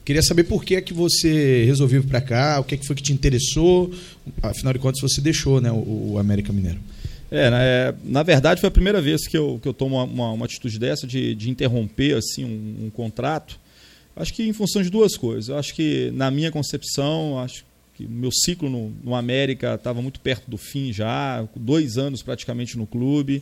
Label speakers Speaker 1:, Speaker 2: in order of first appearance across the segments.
Speaker 1: Queria saber por que é que você resolveu vir para cá, o que é que foi que te interessou, afinal de contas você deixou, né, o América Mineiro.
Speaker 2: Na verdade foi a primeira vez que eu tomo uma atitude dessa, de interromper assim, um contrato. Acho que em função de duas coisas. Eu acho que, na minha concepção, acho que o meu ciclo no América estava muito perto do fim já, 2 anos praticamente no clube.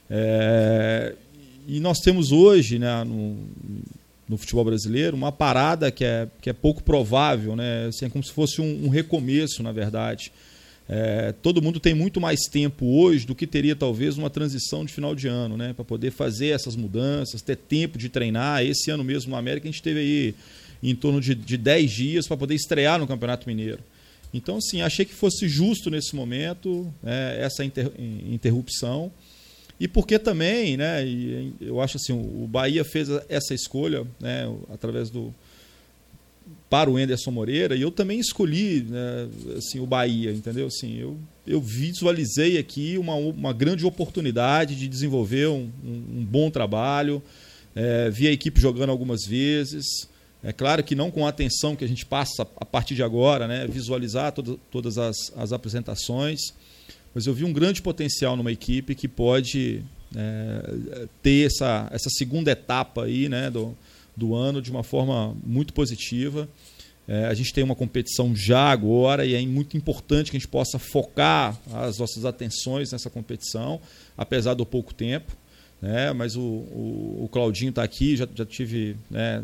Speaker 2: E nós temos hoje, né, no futebol brasileiro, uma parada que é pouco provável, né? Assim, é como se fosse um recomeço, na verdade. Todo mundo tem muito mais tempo hoje do que teria talvez numa transição de final de ano, né? Para poder fazer essas mudanças, ter tempo de treinar. Esse ano mesmo no América a gente teve aí em torno de 10 dias para poder estrear no Campeonato Mineiro. Então, assim, achei que fosse justo nesse momento essa interrupção. E porque também, né, e eu acho assim, o Bahia fez essa escolha, né, para o Anderson Moreira, e eu também escolhi, né, assim, o Bahia, entendeu? Assim, eu visualizei aqui uma grande oportunidade de desenvolver um bom trabalho, vi a equipe jogando algumas vezes, é claro que não com a atenção que a gente passa a partir de agora, né, visualizar todas as apresentações, mas eu vi um grande potencial numa equipe que pode ter essa segunda etapa aí, né, do ano de uma forma muito positiva. A gente tem uma competição já agora e é muito importante que a gente possa focar as nossas atenções nessa competição, apesar do pouco tempo, né? Mas o Claudinho está aqui, já tive, né,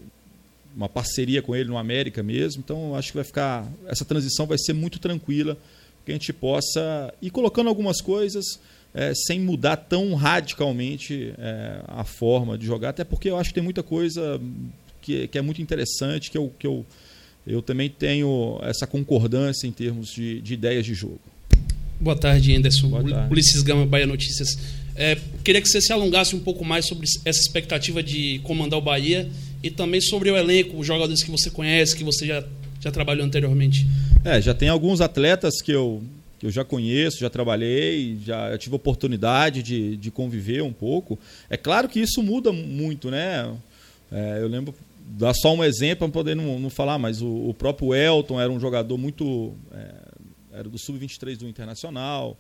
Speaker 2: uma parceria com ele no América mesmo, então acho que essa transição vai ser muito tranquila, que a gente possa ir colocando algumas coisas sem mudar tão radicalmente a forma de jogar, até porque eu acho que tem muita coisa que é muito interessante, que eu também tenho essa concordância em termos de ideias de jogo.
Speaker 3: Boa tarde, Anderson.
Speaker 2: Boa tarde.
Speaker 3: Ulisses Gama, Bahia Notícias. Queria que você se alongasse um pouco mais sobre essa expectativa de comandar o Bahia e também sobre o elenco, os jogadores que você conhece, que você já trabalhou anteriormente.
Speaker 2: Já tem alguns atletas que eu já conheço, já trabalhei, já tive oportunidade de conviver um pouco. É claro que isso muda muito, né? Eu lembro, dar só um exemplo para poder não falar, mas o próprio Elton era um jogador muito... era do Sub-23 do Internacional.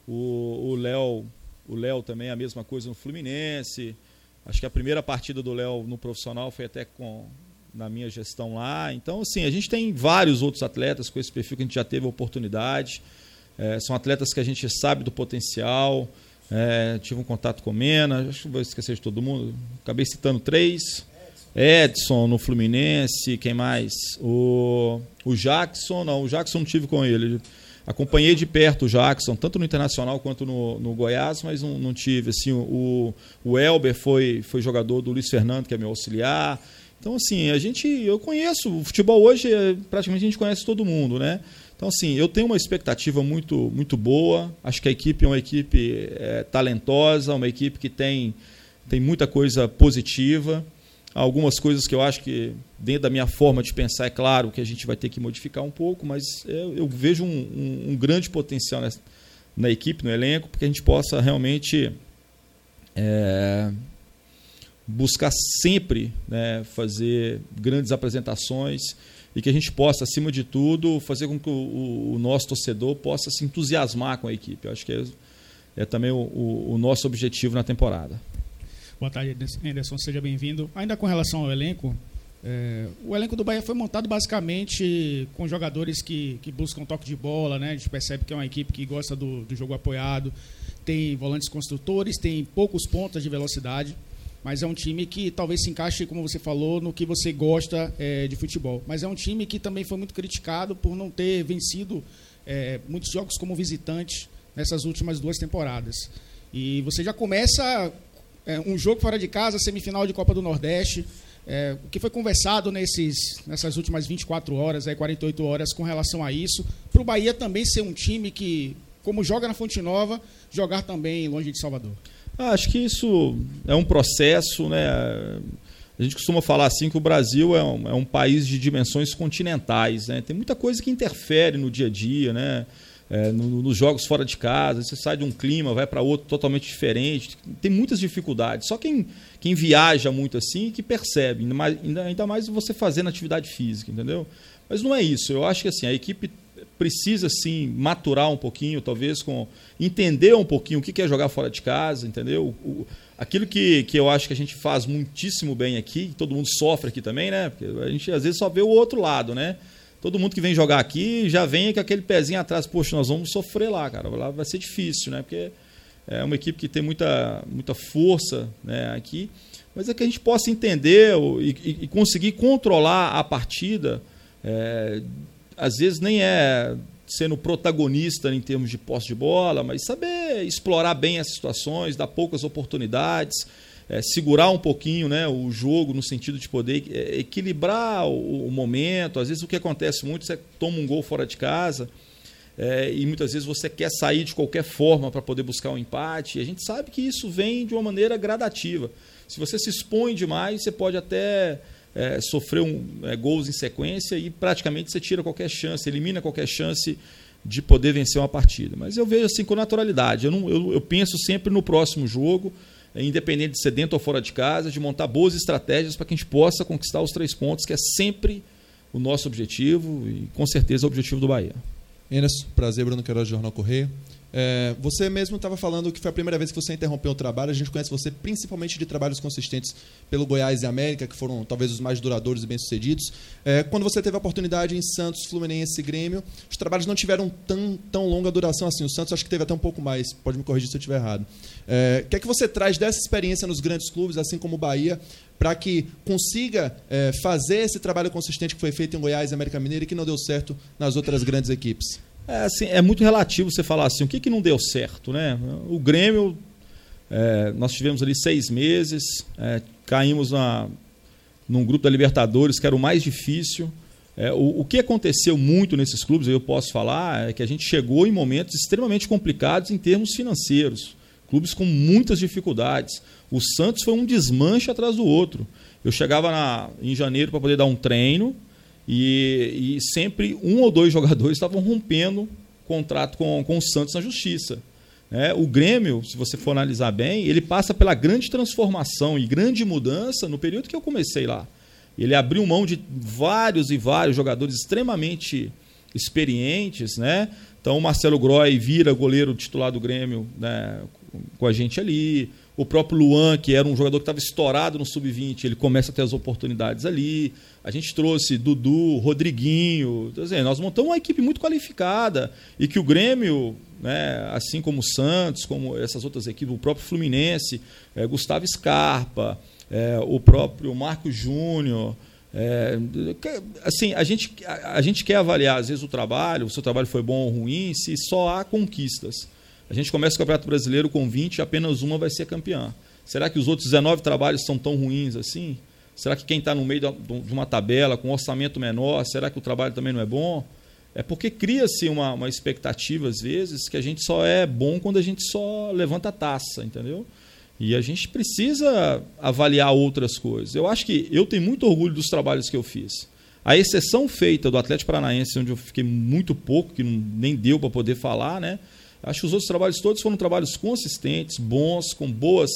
Speaker 2: O Léo também a mesma coisa no Fluminense. Acho que a primeira partida do Léo no profissional foi até na minha gestão lá. Então, assim, a gente tem vários outros atletas com esse perfil que a gente já teve a oportunidade. São atletas que a gente sabe do potencial. Tive um contato com o Mena, acho que vou esquecer de todo mundo. Acabei citando 3. Edson no Fluminense, quem mais? O Jackson, o Jackson não tive com ele. Acompanhei de perto o Jackson, tanto no Internacional quanto no Goiás, mas não tive. Assim, o Elber foi jogador do Luiz Fernando, que é meu auxiliar. Então, assim, eu conheço, o futebol hoje, praticamente a gente conhece todo mundo, né? Então, assim, eu tenho uma expectativa muito, muito boa. Acho que a equipe é uma equipe talentosa, uma equipe que tem muita coisa positiva. Algumas coisas que eu acho que, dentro da minha forma de pensar, é claro que a gente vai ter que modificar um pouco, mas eu vejo um grande potencial na equipe, no elenco, porque a gente possa realmente buscar sempre, né, fazer grandes apresentações e que a gente possa, acima de tudo, fazer com que o nosso torcedor possa se entusiasmar com a equipe. Eu acho que é também o nosso objetivo na temporada.
Speaker 4: Boa tarde, Anderson, seja bem-vindo. Ainda com relação ao elenco, o elenco do Bahia foi montado basicamente com jogadores que buscam toque de bola, né? A gente percebe que é uma equipe que gosta do jogo apoiado, tem volantes construtores, tem poucos pontas de velocidade, mas é um time que talvez se encaixe, como você falou, no que você gosta de futebol. Mas é um time que também foi muito criticado por não ter vencido muitos jogos como visitante nessas últimas 2 temporadas. E você já começa... um jogo fora de casa, semifinal de Copa do Nordeste, o que foi conversado nessas últimas 24 horas, 48 horas com relação a isso, para o Bahia também ser um time que, como joga na Fonte Nova, jogar também longe de Salvador.
Speaker 2: Acho que isso é um processo, né? A gente costuma falar assim que o Brasil é um país de dimensões continentais, né? Tem muita coisa que interfere no dia a dia, né? nos jogos fora de casa, você sai de um clima, vai para outro totalmente diferente, tem muitas dificuldades. Só quem viaja muito assim que percebe, ainda mais você fazendo atividade física, entendeu? Mas não é isso. Eu acho que assim, a equipe precisa sim maturar um pouquinho, talvez entender um pouquinho o que é jogar fora de casa, entendeu? Aquilo que eu acho que a gente faz muitíssimo bem aqui, que todo mundo sofre aqui também, né? Porque a gente às vezes só vê o outro lado, né? Todo mundo que vem jogar aqui já vem com aquele pezinho atrás, poxa, nós vamos sofrer lá, cara, lá vai ser difícil, né? Porque é uma equipe que tem muita força, né, aqui, mas é que a gente possa entender e conseguir controlar a partida, às vezes nem é sendo protagonista em termos de posse de bola, mas saber explorar bem as situações, dar poucas oportunidades, segurar um pouquinho, né, o jogo no sentido de poder equilibrar o momento. Às vezes o que acontece muito, você toma um gol fora de casa e muitas vezes você quer sair de qualquer forma para poder buscar um empate, e a gente sabe que isso vem de uma maneira gradativa. Se você se expõe demais, você pode até sofrer gols em sequência e praticamente você tira qualquer chance, elimina qualquer chance de poder vencer uma partida. Mas eu vejo assim com naturalidade. Eu penso sempre no próximo jogo, independente de ser dentro ou fora de casa, de montar boas estratégias para que a gente possa conquistar os 3 pontos, que é sempre o nosso objetivo e com certeza é o objetivo do Bahia.
Speaker 5: Enes, prazer, Bruno Queiroz, Jornal Correio. Você mesmo estava falando que foi a primeira vez que você interrompeu o trabalho. A gente conhece você principalmente de trabalhos consistentes pelo Goiás e América, que foram talvez os mais duradouros e bem-sucedidos. Quando você teve a oportunidade em Santos, Fluminense e Grêmio, os trabalhos não tiveram tão longa duração assim. O Santos acho que teve até um pouco mais, pode me corrigir se eu estiver errado. O que é que você traz dessa experiência nos grandes clubes, assim como o Bahia, para que consiga fazer esse trabalho consistente que foi feito em Goiás e América Mineira e que não deu certo nas outras grandes equipes?
Speaker 2: Assim, é muito relativo você falar assim, o que não deu certo, né? O Grêmio, nós tivemos ali 6 meses, caímos num grupo da Libertadores, que era o mais difícil. O que aconteceu muito nesses clubes, eu posso falar, é que a gente chegou em momentos extremamente complicados em termos financeiros. Clubes com muitas dificuldades. O Santos foi um desmanche atrás do outro. Eu chegava em janeiro para poder dar um treino, e sempre 1 ou 2 jogadores estavam rompendo contrato com o Santos na justiça. O Grêmio, se você for analisar bem, ele passa pela grande transformação e grande mudança no período que eu comecei lá. Ele abriu mão de vários e vários jogadores extremamente experientes, né? Então o Marcelo Groy vira goleiro titular do Grêmio, né, com a gente ali. O próprio Luan, que era um jogador que estava estourado no Sub-20, ele começa a ter as oportunidades ali. A gente trouxe Dudu, Rodriguinho. Nós montamos uma equipe muito qualificada e que o Grêmio, né, assim como o Santos, como essas outras equipes, o próprio Fluminense, Gustavo Scarpa, o próprio Marco Júnior. Assim, a gente quer avaliar, às vezes, o trabalho, se o trabalho foi bom ou ruim, se só há conquistas. A gente começa o Campeonato Brasileiro com 20 e apenas uma vai ser campeã. Será que os outros 19 trabalhos são tão ruins assim? Será que quem está no meio de uma tabela com um orçamento menor, será que o trabalho também não é bom? É porque cria-se uma expectativa, às vezes, que a gente só é bom quando a gente só levanta a taça, entendeu? E a gente precisa avaliar outras coisas. Eu acho que eu tenho muito orgulho dos trabalhos que eu fiz. A exceção feita do Atlético Paranaense, onde eu fiquei muito pouco, que nem deu para poder falar, né? Acho que os outros trabalhos todos foram trabalhos consistentes, bons, com boas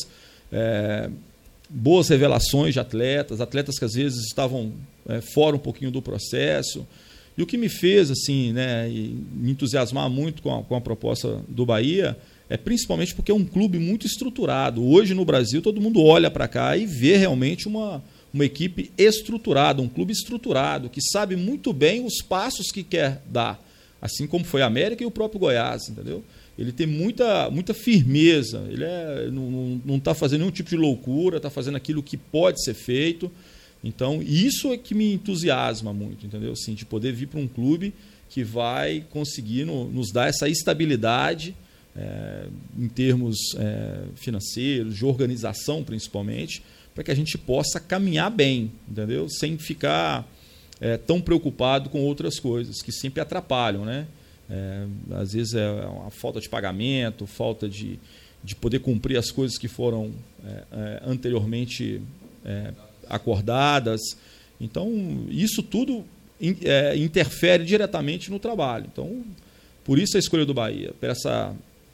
Speaker 2: revelações de atletas que às vezes estavam fora um pouquinho do processo. E o que me fez assim, né, me entusiasmar muito com a proposta do Bahia é principalmente porque é um clube muito estruturado. Hoje no Brasil todo mundo olha para cá e vê realmente uma equipe estruturada, um clube estruturado, que sabe muito bem os passos que quer dar. Assim como foi a América e o próprio Goiás, entendeu? Ele tem muita firmeza, ele não está fazendo nenhum tipo de loucura, está fazendo aquilo que pode ser feito. Então, isso é que me entusiasma muito, entendeu? Assim, de poder vir para um clube que vai conseguir nos dar essa estabilidade em termos financeiros, de organização principalmente, para que a gente possa caminhar bem, entendeu? Sem ficar tão preocupado com outras coisas que sempre atrapalham, né? Às vezes é uma falta de pagamento, falta de poder cumprir as coisas que foram anteriormente acordadas. Então, isso tudo interfere diretamente no trabalho. Então, Por isso a escolha do Bahia, por essa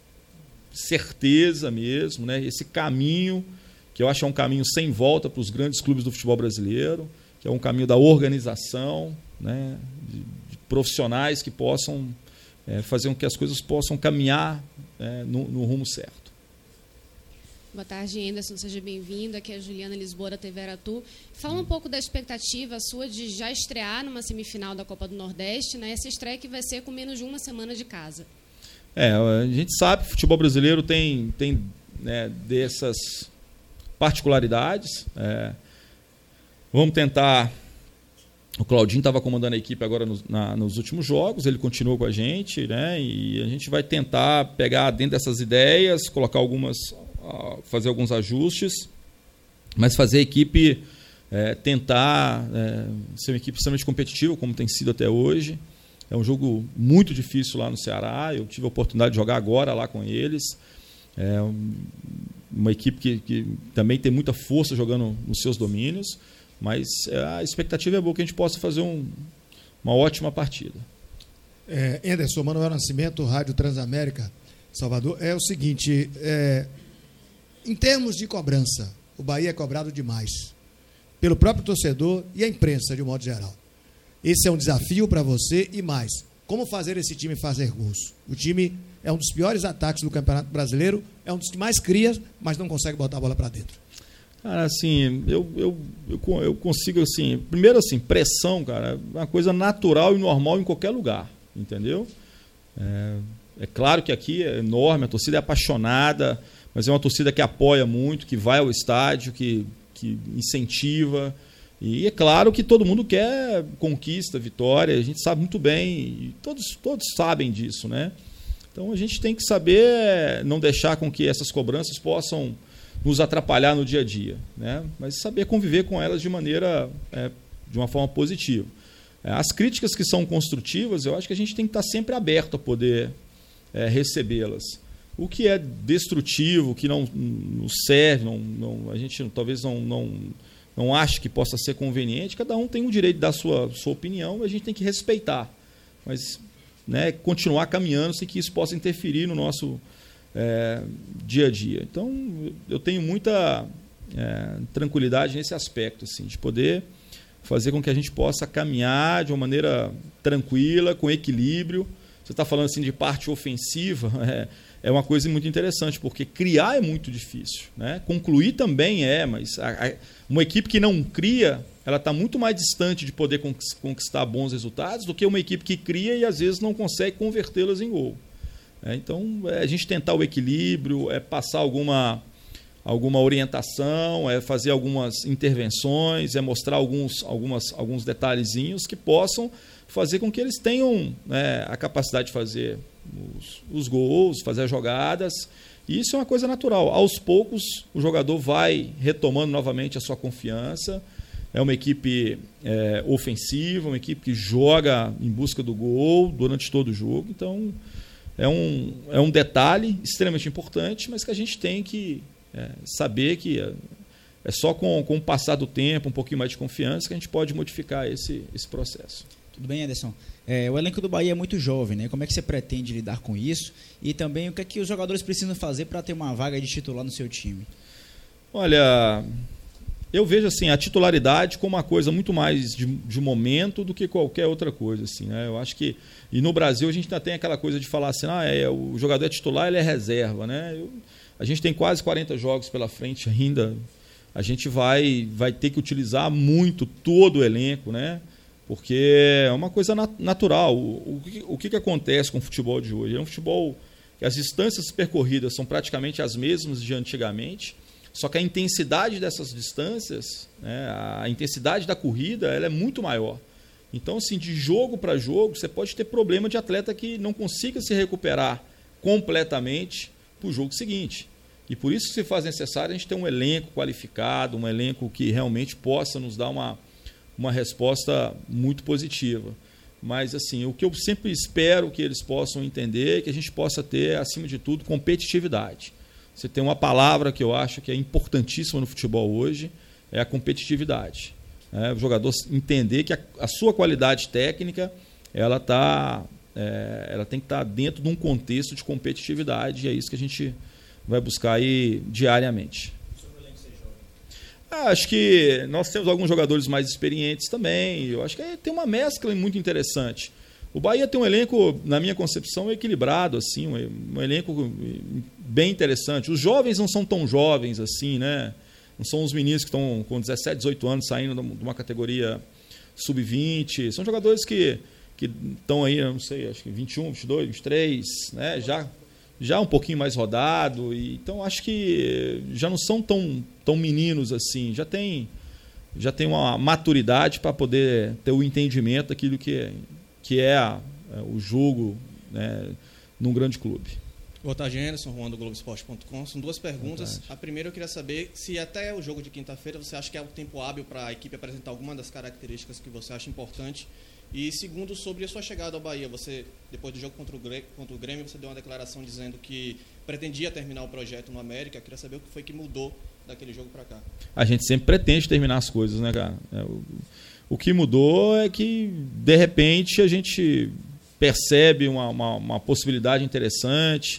Speaker 2: certeza mesmo, né? Esse caminho, que eu acho que é um caminho sem volta para os grandes clubes do futebol brasileiro, que é um caminho da organização, né? De profissionais que possam fazer com que as coisas possam caminhar no rumo certo.
Speaker 6: Boa tarde, Anderson. Seja bem-vindo. Aqui é a Juliana Lisboa, da TV Aratu. Fala um pouco da expectativa sua de já estrear numa semifinal da Copa do Nordeste, né? Essa estreia que vai ser com menos de uma semana de casa.
Speaker 2: A gente sabe que o futebol brasileiro tem né, dessas particularidades. Vamos tentar... O Claudinho estava comandando a equipe agora nos últimos jogos, ele continuou com a gente, né? E a gente vai tentar pegar dentro dessas ideias, colocar fazer alguns ajustes, mas fazer a equipe tentar ser uma equipe extremamente competitiva, como tem sido até hoje. É um jogo muito difícil lá no Ceará, eu tive a oportunidade de jogar agora lá com eles. É uma equipe que também tem muita força jogando nos seus domínios, mas a expectativa é boa que a gente possa fazer uma ótima partida.
Speaker 7: Anderson, Manuel Nascimento, Rádio Transamérica, Salvador. É o seguinte, em termos de cobrança, o Bahia é cobrado demais pelo próprio torcedor e a imprensa, de um modo geral. Esse é um desafio para você e mais. Como fazer esse time fazer gols? O time é um dos piores ataques do Campeonato Brasileiro, é um dos que mais cria, mas não consegue botar a bola para dentro.
Speaker 2: Cara, assim, eu consigo, assim, primeiro, assim, pressão, cara, é uma coisa natural e normal em qualquer lugar, entendeu? É claro que aqui é enorme, a torcida é apaixonada, mas é uma torcida que apoia muito, que vai ao estádio, que incentiva. E é claro que todo mundo quer conquista, vitória, a gente sabe muito bem, e todos sabem disso, né? Então a gente tem que saber não deixar com que essas cobranças possam nos atrapalhar no dia a dia, né? Mas saber conviver com elas de uma forma positiva. As críticas que são construtivas, eu acho que a gente tem que estar sempre aberto a poder recebê-las. O que é destrutivo, o que não serve, a gente talvez não ache que possa ser conveniente, cada um tem o direito de dar sua opinião e a gente tem que respeitar. Mas continuar caminhando sem que isso possa interferir no nosso dia a dia. Então, eu tenho muita tranquilidade nesse aspecto, assim, de poder fazer com que a gente possa caminhar de uma maneira tranquila, com equilíbrio. Você está falando assim de parte ofensiva, é uma coisa muito interessante, porque criar é muito difícil, né? Concluir também mas uma equipe que não cria, ela está muito mais distante de poder conquistar bons resultados do que uma equipe que cria e às vezes não consegue convertê-las em gol. Então, a gente tentar o equilíbrio, passar alguma orientação, fazer algumas intervenções, mostrar alguns detalhezinhos que possam fazer com que eles tenham a capacidade de fazer os gols, fazer as jogadas. E isso é uma coisa natural. Aos poucos, o jogador vai retomando novamente a sua confiança. É uma equipe ofensiva, uma equipe que joga em busca do gol durante todo o jogo. Então, é um detalhe extremamente importante, mas que a gente tem que saber que é só com o passar do tempo, um pouquinho mais de confiança, que a gente pode modificar esse processo.
Speaker 8: Tudo bem, Anderson? O elenco do Bahia é muito jovem, né? Como é que você pretende lidar com isso? E também o que é que os jogadores precisam fazer para ter uma vaga de titular no seu time?
Speaker 2: Olha, eu vejo assim, a titularidade como uma coisa muito mais de momento do que qualquer outra coisa. Assim, né? Eu acho que... E no Brasil a gente ainda tem aquela coisa de falar assim, o jogador é titular, ele é reserva. Né? A gente tem quase 40 jogos pela frente ainda. A gente vai ter que utilizar muito todo o elenco, né? Porque é uma coisa natural. O que acontece com o futebol de hoje? É um futebol que as distâncias percorridas são praticamente as mesmas de antigamente, só que a intensidade dessas distâncias, né, a intensidade da corrida, ela é muito maior. Então, assim, de jogo para jogo, você pode ter problema de atleta que não consiga se recuperar completamente para o jogo seguinte. E por isso que se faz necessário a gente ter um elenco qualificado, um elenco que realmente possa nos dar uma resposta muito positiva. Mas, assim, o que eu sempre espero que eles possam entender é que a gente possa ter, acima de tudo, competitividade. Você tem uma palavra que eu acho que é importantíssima no futebol hoje, é a competitividade. O jogador entender que a sua qualidade técnica ela está ela tem que estar dentro de um contexto de competitividade, e é isso que a gente vai buscar aí diariamente. Acho que nós temos alguns jogadores mais experientes também. Eu acho que tem uma mescla muito interessante. O Bahia tem um elenco, na minha concepção, equilibrado, assim, um elenco bem interessante. Os jovens não são tão jovens assim, né? Não são os meninos que estão com 17, 18 anos saindo de uma categoria sub-20. São jogadores que estão aí, não sei, acho que 21, 22, 23, né? Já um pouquinho mais rodado. Então, acho que já não são tão meninos assim. Já tem uma maturidade para poder ter o entendimento daquilo que é o jogo, né, num grande clube.
Speaker 9: Boa tarde, Anderson, Juan do Globoesporte.com. São duas perguntas. A primeira eu queria saber se até o jogo de quinta-feira você acha que é o tempo hábil para a equipe apresentar alguma das características que você acha importante. E segundo, sobre a sua chegada ao Bahia, você, depois do jogo contra o Grêmio, você deu uma declaração dizendo que pretendia terminar o projeto no América. Eu queria saber o que foi que mudou daquele jogo para cá.
Speaker 2: A gente sempre pretende terminar as coisas, né, cara? O que mudou é que, de repente, a gente percebe uma possibilidade interessante.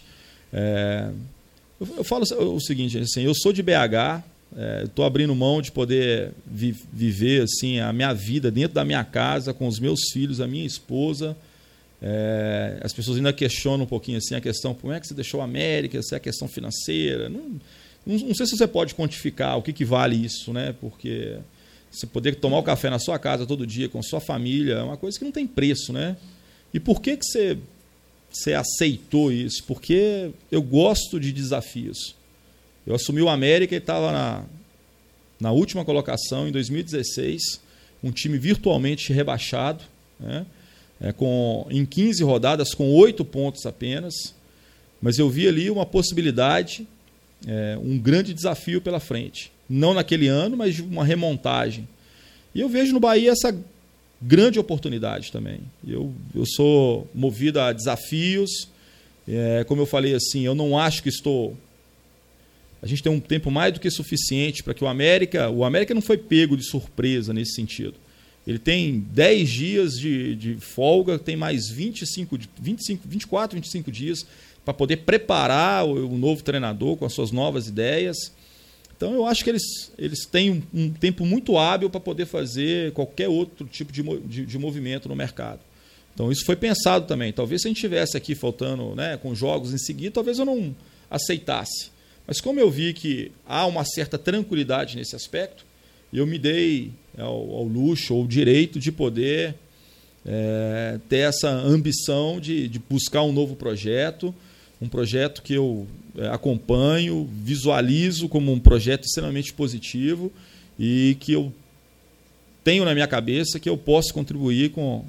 Speaker 2: Eu falo o seguinte, assim, eu sou de BH, estou abrindo mão de poder viver assim, a minha vida dentro da minha casa, com os meus filhos, a minha esposa. As pessoas ainda questionam um pouquinho assim, a questão, como é que você deixou a América, se é a questão financeira. Não sei se você pode quantificar o que vale isso, né? Porque você poder tomar o café na sua casa todo dia, com sua família, é uma coisa que não tem preço, né? E por que você aceitou isso? Porque eu gosto de desafios. Eu assumi o América e estava na última colocação, em 2016, um time virtualmente rebaixado, né? Em 15 rodadas, com 8 pontos apenas. Mas eu vi ali uma possibilidade, um grande desafio pela frente. Não naquele ano, mas uma remontagem. E eu vejo no Bahia essa grande oportunidade também. Eu sou movido a desafios. Como eu falei assim, eu não acho que a gente tem um tempo mais do que suficiente para que o América não foi pego de surpresa nesse sentido. Ele tem 10 dias de folga, tem mais 24, 25 dias para poder preparar o novo treinador com as suas novas ideias. Então, eu acho que eles têm um tempo muito hábil para poder fazer qualquer outro tipo de movimento no mercado. Então, isso foi pensado também. Talvez se a gente estivesse aqui faltando, né, com jogos em seguida, talvez eu não aceitasse. Mas como eu vi que há uma certa tranquilidade nesse aspecto, eu me dei ao luxo ou o direito de poder ter essa ambição de buscar um novo projeto, um projeto que eu acompanho, visualizo como um projeto extremamente positivo e que eu tenho na minha cabeça que eu posso contribuir com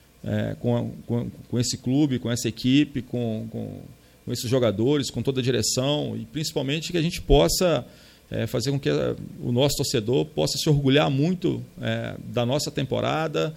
Speaker 2: esse clube, com essa equipe, com esses jogadores, com toda a direção e principalmente que a gente possa fazer com que o nosso torcedor possa se orgulhar muito da nossa temporada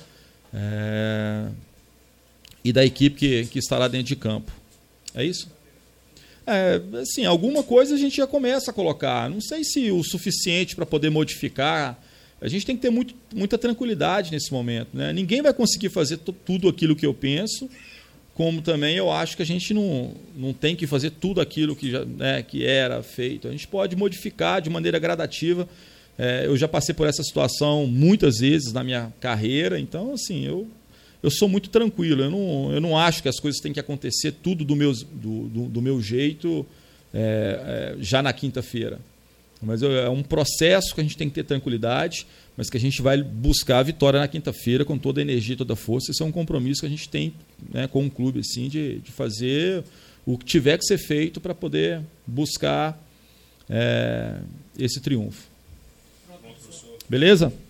Speaker 2: e da equipe que estará dentro de campo. É isso? Assim, alguma coisa a gente já começa a colocar. Não sei se o suficiente para poder modificar. A gente tem que ter muita tranquilidade nesse momento, né? Ninguém vai conseguir fazer tudo aquilo que eu penso, como também eu acho que a gente não tem que fazer tudo aquilo que, que era feito. A gente pode modificar de maneira gradativa. Eu já passei por essa situação muitas vezes na minha carreira, então assim, eu sou muito tranquilo. Eu não acho que as coisas têm que acontecer tudo do meu jeito já na quinta-feira. Mas é um processo que a gente tem que ter tranquilidade, mas que a gente vai buscar a vitória na quinta-feira com toda a energia, toda a força. Esse é um compromisso que a gente tem, né, com o clube, assim, de fazer o que tiver que ser feito para poder buscar esse triunfo. Beleza?